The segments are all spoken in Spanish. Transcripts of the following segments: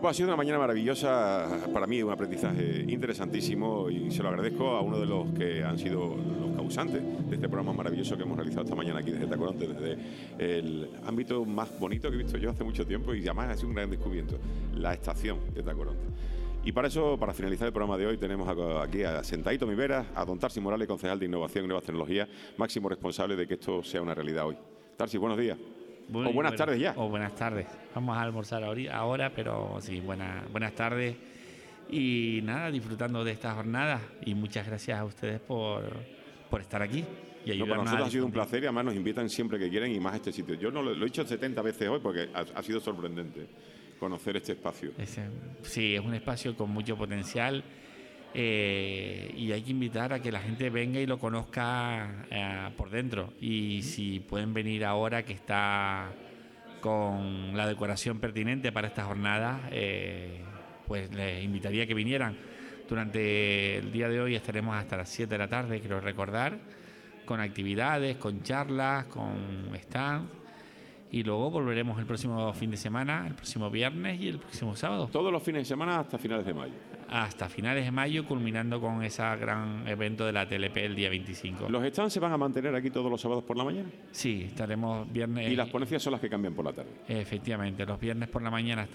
pues ha sido una mañana maravillosa, para mí un aprendizaje interesantísimo, y se lo agradezco a uno de los que han sido los causantes de este programa maravilloso que hemos realizado esta mañana aquí desde Tacoronte, desde el ámbito más bonito que he visto yo hace mucho tiempo, y además ha sido un gran descubrimiento, la estación de Tacoronte. Y para eso, para finalizar el programa de hoy, tenemos aquí a Sentaito Mivera, a don Tarsi Morales, concejal de Innovación y Nuevas Tecnologías, máximo responsable de que esto sea una realidad hoy. Tarsi, buenos días. O buenas tardes ya. O buenas tardes. Vamos a almorzar ahora, pero sí, buenas tardes. Y nada, disfrutando de esta jornada. Y muchas gracias a ustedes por estar aquí y ayudarnos. Para nosotros ha sido un placer, y además nos invitan siempre que quieren, y más a este sitio. Yo no lo he dicho 70 veces hoy porque ha sido sorprendente conocer este espacio. Sí, es un espacio con mucho potencial. Y hay que invitar a que la gente venga y lo conozca por dentro, y si pueden venir ahora que está con la decoración pertinente para esta jornada, pues les invitaría a que vinieran. Durante el día de hoy estaremos hasta las 7 de la tarde, quiero recordar, con actividades, con charlas, con stands. Y luego volveremos el próximo fin de semana, el próximo viernes y el próximo sábado. Todos los fines de semana hasta finales de mayo. Hasta finales de mayo, culminando con ese gran evento de la TLP el día 25. ¿Los stands se van a mantener aquí todos los sábados por la mañana? Sí, estaremos viernes. ¿Y las ponencias son las que cambian por la tarde? Efectivamente, los viernes por la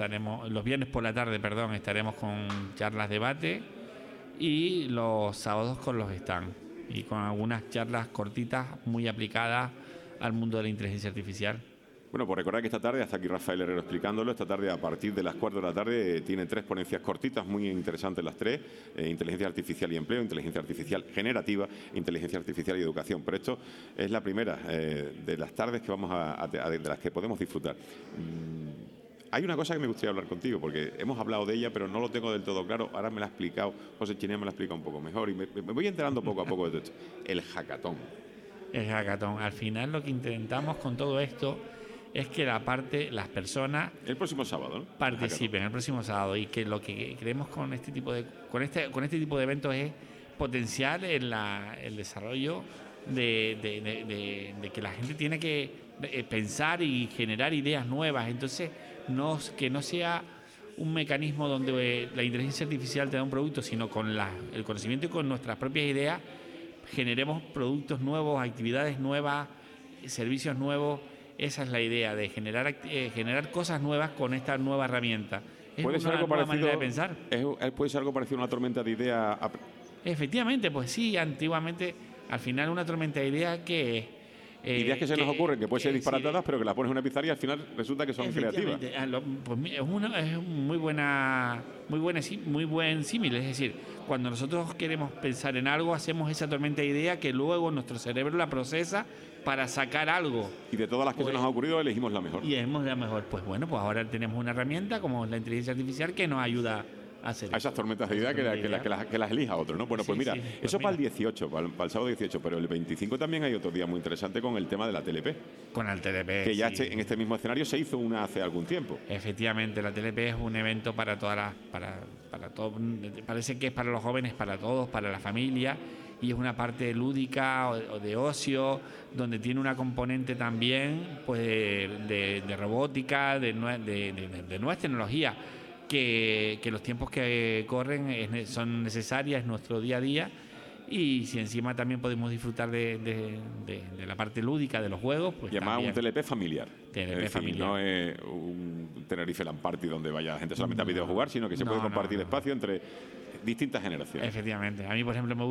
tarde, estaremos con charlas debate, y los sábados con los stands y con algunas charlas cortitas muy aplicadas al mundo de la inteligencia artificial. Bueno, pues recordad que esta tarde, hasta aquí Rafael Herrero explicándolo, esta tarde a partir de las 4 de la tarde tiene 3 ponencias cortitas, muy interesantes las 3, inteligencia artificial y empleo, inteligencia artificial generativa, inteligencia artificial y educación. Pero esto es la primera de las tardes que vamos de las que podemos disfrutar. Hay una cosa que me gustaría hablar contigo, porque hemos hablado de ella, pero no lo tengo del todo claro. Ahora me la ha explicado, José Chinea me la ha explicado un poco mejor, y me voy enterando poco a poco de esto. El hackathon. El hackathon. Al final lo que intentamos con todo esto es que las personas el próximo sábado, ¿no? Participen el próximo sábado, y que lo que queremos con este tipo de eventos es potenciar el desarrollo de que la gente tiene que pensar y generar ideas nuevas. Entonces, que no sea un mecanismo donde la inteligencia artificial te da un producto, sino con el conocimiento y con nuestras propias ideas generemos productos nuevos, actividades nuevas, servicios nuevos. Esa es la idea, de generar cosas nuevas con esta nueva herramienta. Es ¿Puede ser algo nueva parecido, manera de pensar. ¿Puede ser algo parecido a una tormenta de ideas? Efectivamente, pues sí, antiguamente, al final una tormenta de ideas que ideas que se nos ocurren, que pueden ser disparatadas, pero que las pones en una pizarra y al final resulta que son creativas. Pues es un muy buen símil. Es decir, cuando nosotros queremos pensar en algo, hacemos esa tormenta de idea que luego nuestro cerebro la procesa para sacar algo. Y de todas las que se nos ha ocurrido, elegimos la mejor. Y elegimos la mejor. Pues bueno, pues ahora tenemos una herramienta como la inteligencia artificial que nos ayuda a esas tormentas de idea que las elija otro, ¿no? Bueno, pues mira, eso para el 18, para el sábado 18, pero el 25 también hay otro día muy interesante con el tema de la TLP. Con el TLP, que ya en este mismo escenario se hizo una hace algún tiempo. Efectivamente, la TLP es un evento para todas para todo, parece que es para los jóvenes, para todos, para la familia, y es una parte lúdica o de ocio, donde tiene una componente también pues de robótica, de nuevas tecnologías, que los tiempos que corren son necesarias en nuestro día a día. Y si encima también podemos disfrutar de la parte lúdica de los juegos, pues llamado también. Un TLP familiar. Familiar. No es un Tenerife Land Party donde vaya la gente solamente a videojugar, sino que se puede compartir espacio entre distintas generaciones. Efectivamente. A mí, por ejemplo,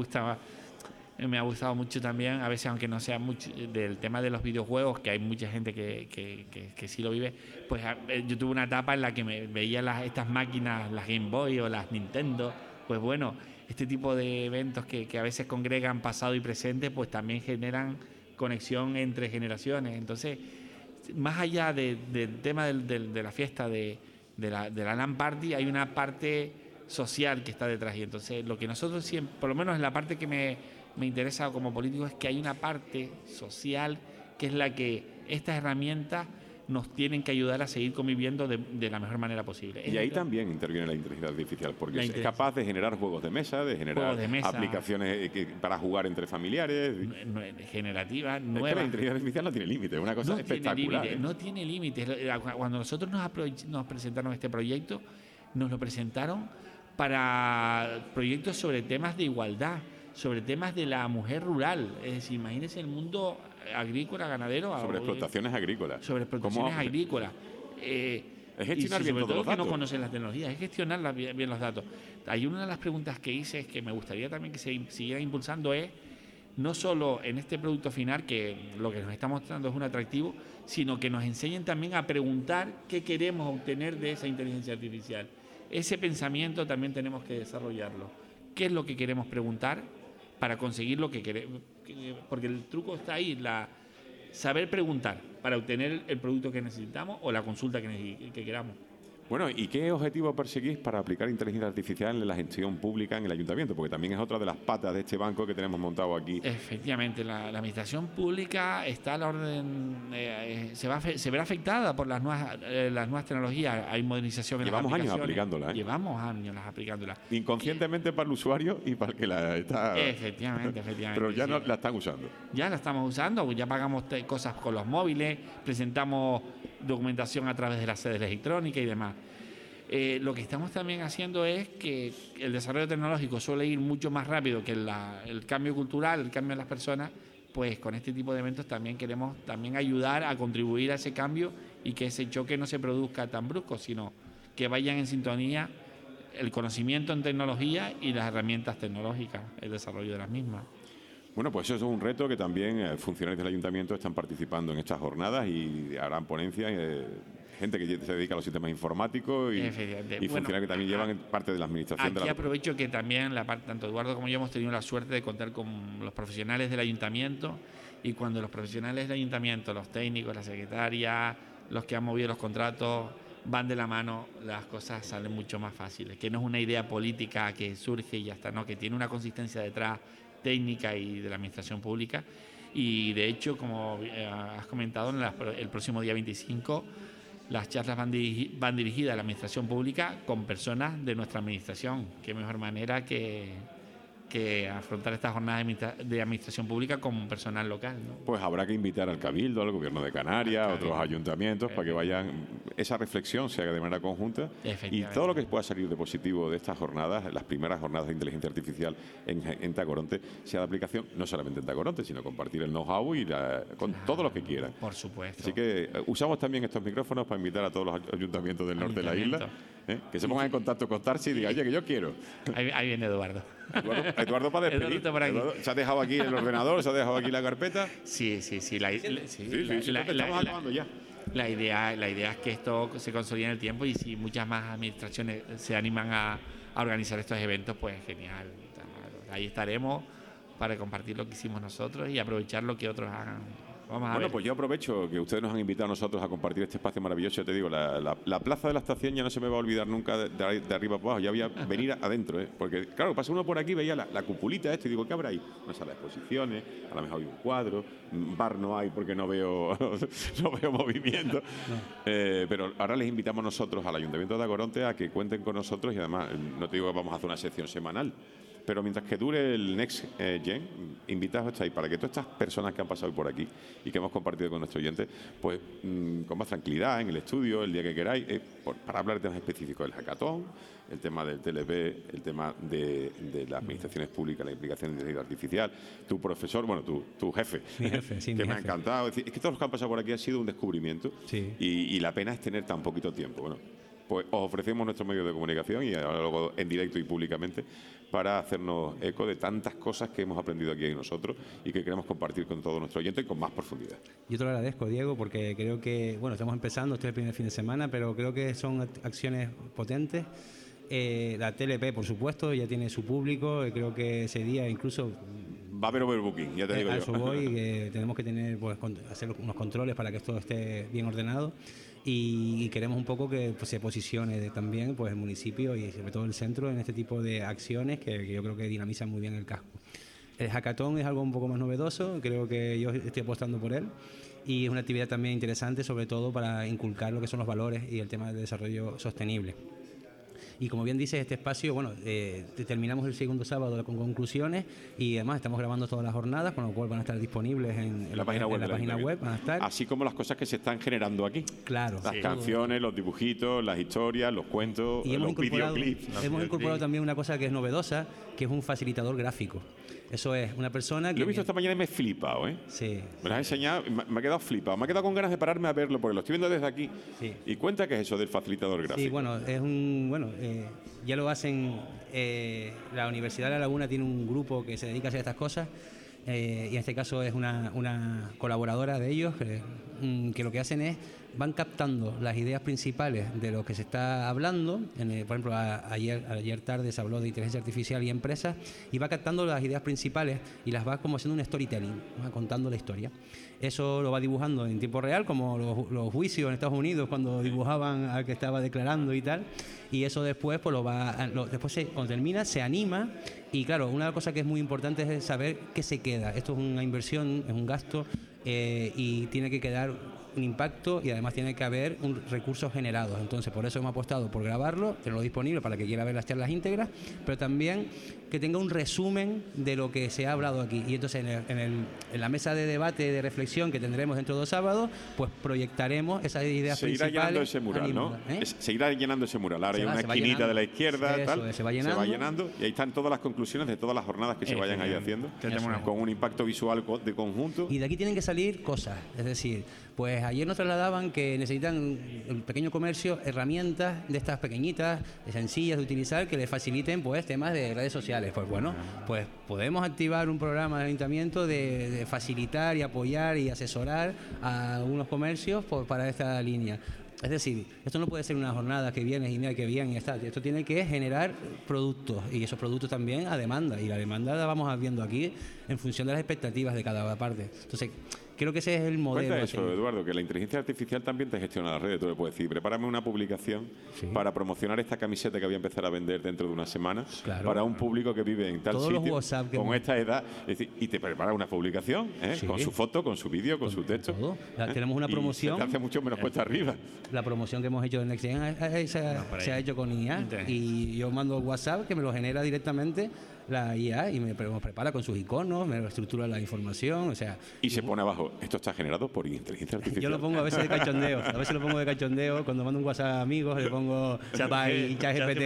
me ha gustado mucho también, a veces aunque no sea mucho del tema de los videojuegos, que hay mucha gente que sí lo vive, pues yo tuve una etapa en la que me veía estas máquinas, las Game Boy o las Nintendo. Pues bueno, este tipo de eventos que a veces congregan pasado y presente, pues también generan conexión entre generaciones. Entonces, más allá del tema de la fiesta de la LAN Party, hay una parte social que está detrás. Y entonces, lo que nosotros siempre, por lo menos en la parte que me interesa como político, es que hay una parte social que es la que estas herramientas nos tienen que ayudar a seguir conviviendo de la mejor manera posible. Y ahí también interviene la inteligencia artificial, porque es capaz de generar juegos de mesa, de generar aplicaciones para jugar entre familiares. Generativas, nuevas. Es que la inteligencia artificial no tiene límites, es una cosa espectacular. No tiene límites. Cuando nosotros nos presentaron este proyecto, nos lo presentaron para proyectos sobre temas de igualdad, sobre temas de la mujer rural. Es decir, imagínense el mundo agrícola, ganadero. Sobre explotaciones agrícolas. Sobre explotaciones agrícolas. Es gestionar y bien sobre todos todo los que datos. no conocen las tecnologías, es gestionar bien los datos. Hay una de las preguntas que hice, es que me gustaría también que se siguiera impulsando, es no solo en este producto final, que lo que nos está mostrando es un atractivo, sino que nos enseñen también a preguntar qué queremos obtener de esa inteligencia artificial. Ese pensamiento también tenemos que desarrollarlo. ¿Qué es lo que queremos preguntar para conseguir lo que queremos? Porque el truco está ahí, saber preguntar para obtener el producto que necesitamos o la consulta que queramos. Bueno, ¿y qué objetivo perseguís para aplicar inteligencia artificial en la gestión pública en el ayuntamiento? Porque también es otra de las patas de este banco que tenemos montado aquí. Efectivamente, la administración pública está a la orden, se verá afectada por las nuevas tecnologías. Hay modernización en Llevamos las años aplicaciones. aplicándola, ¿eh? Llevamos años aplicándola. Inconscientemente para el usuario y para el que la está... Efectivamente. Pero ya sí. no la están usando. Ya la estamos usando, ya pagamos cosas con los móviles, presentamos documentación a través de las sedes electrónicas y demás. Lo que estamos también haciendo es que el desarrollo tecnológico suele ir mucho más rápido que el cambio cultural, el cambio de las personas. Pues con este tipo de eventos también queremos ayudar a contribuir a ese cambio y que ese choque no se produzca tan brusco, sino que vayan en sintonía el conocimiento en tecnología y las herramientas tecnológicas, el desarrollo de las mismas. Bueno, pues eso es un reto que también funcionarios del ayuntamiento están participando en estas jornadas y harán ponencias. Gente que se dedica a los sistemas informáticos y funcionarios que también llevan parte de la administración. Aquí aprovecho que también tanto Eduardo como yo hemos tenido la suerte de contar con los profesionales del ayuntamiento, y cuando los profesionales del ayuntamiento, los técnicos, la secretaria, los que han movido los contratos, van de la mano, las cosas salen mucho más fáciles. Que no es una idea política que surge y ya está, no, que tiene una consistencia detrás técnica y de la administración pública. Y de hecho, como has comentado, el próximo día 25 las charlas van dirigidas a la administración pública con personas de nuestra administración. Qué mejor manera que afrontar estas jornadas de administración pública con personal local, ¿no? Pues habrá que invitar al Cabildo, al Gobierno de Canarias, a otros ayuntamientos, para que vayan, esa reflexión se haga de manera conjunta, y todo lo que pueda salir de positivo de estas jornadas, las primeras jornadas de inteligencia artificial en Tacoronte, sea de aplicación no solamente en Tacoronte, sino compartir el know-how y con todos los que quieran. Por supuesto. Así que usamos también estos micrófonos para invitar a todos los ayuntamientos del norte de la isla, que se pongan en contacto con Tarsi y digan, oye, que yo quiero. Ahí viene Eduardo. Eduardo para despedir. Eduardo, ¿se ha dejado aquí el ordenador? ¿Se ha dejado aquí la carpeta? Sí. Estamos acabando ya. La idea es que esto se consolide en el tiempo, y si muchas más administraciones se animan a organizar estos eventos, pues genial. Ahí estaremos para compartir lo que hicimos nosotros y aprovechar lo que otros hagan. Bueno, pues yo aprovecho que ustedes nos han invitado a nosotros a compartir este espacio maravilloso. Yo te digo, la plaza de la estación ya no se me va a olvidar nunca de arriba para abajo. Ya voy a venir adentro, porque claro, pasa uno por aquí, veía la cupulita y digo, ¿qué habrá ahí? Una sala de exposiciones, a lo mejor hay un cuadro, bar no hay porque no veo movimiento. No. Pero ahora les invitamos nosotros al Ayuntamiento de Tacoronte a que cuenten con nosotros, y además, no te digo que vamos a hacer una sección semanal, pero mientras que dure el Next Gen, invitados estáis para que todas estas personas que han pasado por aquí y que hemos compartido con nuestros oyentes, pues con más tranquilidad en el estudio, el día que queráis, para hablar de temas específicos del hackathon, el tema del TLP, el tema de las administraciones públicas, la implicación de inteligencia artificial, tu profesor, bueno, tu jefe, que me ha encantado. Es que todos los que han pasado por aquí ha sido un descubrimiento, y la pena es tener tan poquito tiempo. Bueno, pues os ofrecemos nuestro medio de comunicación, y ahora luego en directo y públicamente, para hacernos eco de tantas cosas que hemos aprendido aquí nosotros y que queremos compartir con todos nuestros oyentes con más profundidad. Yo te lo agradezco, Diego, porque creo que, bueno, estamos empezando, este es el primer fin de semana, pero creo que son acciones potentes. La TLP, por supuesto, ya tiene su público, y creo que ese día incluso... Va a haber overbooking, ya te digo yo. A eso voy, tenemos que tener, pues, hacer unos controles para que esto esté bien ordenado, y queremos un poco que se posicione también, pues, el municipio y sobre todo el centro en este tipo de acciones que yo creo que dinamizan muy bien el casco. El hackathon es algo un poco más novedoso, creo que yo estoy apostando por él, y es una actividad también interesante, sobre todo para inculcar lo que son los valores y el tema del desarrollo sostenible. Y como bien dices, este espacio, bueno, terminamos el segundo sábado con conclusiones y además estamos grabando todas las jornadas, con lo cual van a estar disponibles en la página web. En la página web van a estar. Así como las cosas que se están generando aquí. Claro. Las canciones, los dibujitos, las historias, los cuentos, y los videoclips. Hemos incorporado también una cosa que es novedosa, que es un facilitador gráfico. Eso es, una persona que... Lo he visto esta mañana y me he flipado, ¿eh? Sí. Me lo has enseñado y me ha quedado flipado. Me ha quedado con ganas de pararme a verlo, porque lo estoy viendo desde aquí. Sí. Y cuenta qué es eso del facilitador gráfico. Sí, bueno, es un... Bueno, ya lo hacen... la Universidad de La Laguna tiene un grupo que se dedica a hacer estas cosas. Y en este caso es una colaboradora de ellos que lo que hacen es van captando las ideas principales de lo que se está hablando. Por ejemplo, ayer tarde se habló de inteligencia artificial y empresas, y va captando las ideas principales y las va como haciendo un storytelling, va contando la historia. Eso lo va dibujando en tiempo real, como los juicios en Estados Unidos cuando dibujaban al que estaba declarando y tal. Y eso después, pues cuando termina, se anima. Y claro, una de las cosas que es muy importante es saber qué se queda. Esto es una inversión, es un gasto, y tiene que quedar un impacto, y además tiene que haber recursos generados. Entonces, por eso hemos apostado por grabarlo, tenerlo disponible para que quiera ver las charlas íntegras, pero también que tenga un resumen de lo que se ha hablado aquí. Y entonces en la mesa de debate, de reflexión que tendremos dentro de 2 sábados, pues proyectaremos esas ideas principales. Se irá llenando ese mural, animadas, ¿no? Se irá llenando ese mural. Ahora hay una esquinita de la izquierda, se va llenando, y ahí están todas las conclusiones de todas las jornadas que se vayan ahí haciendo, con un impacto visual de conjunto. Y de aquí tienen que salir cosas, es decir, pues ayer nos trasladaban que necesitan el pequeño comercio herramientas de estas pequeñitas, sencillas de utilizar, que les faciliten pues temas de redes sociales. Pues bueno, pues podemos activar un programa del ayuntamiento de facilitar y apoyar y asesorar a algunos comercios para esta línea. Es decir, esto no puede ser una jornada que vienes y mira que bien y ya está. Esto tiene que generar productos, y esos productos también a demanda, y la demanda la vamos viendo aquí en función de las expectativas de cada parte. Entonces, creo que ese es el modelo. Cuenta eso, Eduardo, que la inteligencia artificial también te gestiona las redes. Tú le puedes decir, prepárame una publicación para promocionar esta camiseta que voy a empezar a vender dentro de una semana, para un público que vive en tal todos sitio, los WhatsApp con esta edad, es decir, y te prepara una publicación, con su foto, con su vídeo, con su texto. Tenemos una promoción. Y se te hace mucho menos cuesta arriba. La promoción que hemos hecho en NextGen se ha hecho con IA, y yo mando WhatsApp que me lo genera directamente la IA y me prepara con sus iconos, me estructura la información, o sea... Y se pone abajo, esto está generado por inteligencia artificial. Yo lo pongo a veces de cachondeo, cuando mando un WhatsApp a amigos le pongo ChatGPT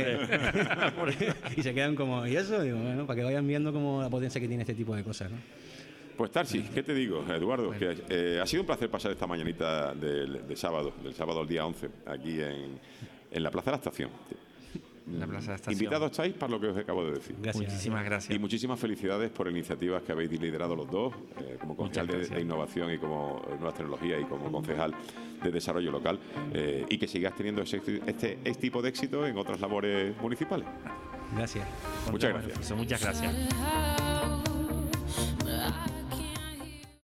y se quedan como, ¿y eso? Digo, bueno, para que vayan viendo como la potencia que tiene este tipo de cosas, ¿no? Pues Tarsi, ¿qué te digo, Eduardo? Bueno. Que ha sido un placer pasar esta mañanita del sábado al día 11, aquí en la Plaza de la Estación. La Plaza de la Estación. Invitados estáis para lo que os acabo de decir. Gracias. Muchísimas gracias. Y muchísimas felicidades por iniciativas que habéis liderado los dos, como concejal de innovación y como nuevas tecnologías y como concejal de desarrollo local, y que sigas teniendo este tipo de éxito en otras labores municipales. Gracias. Muchas gracias. Muchas gracias.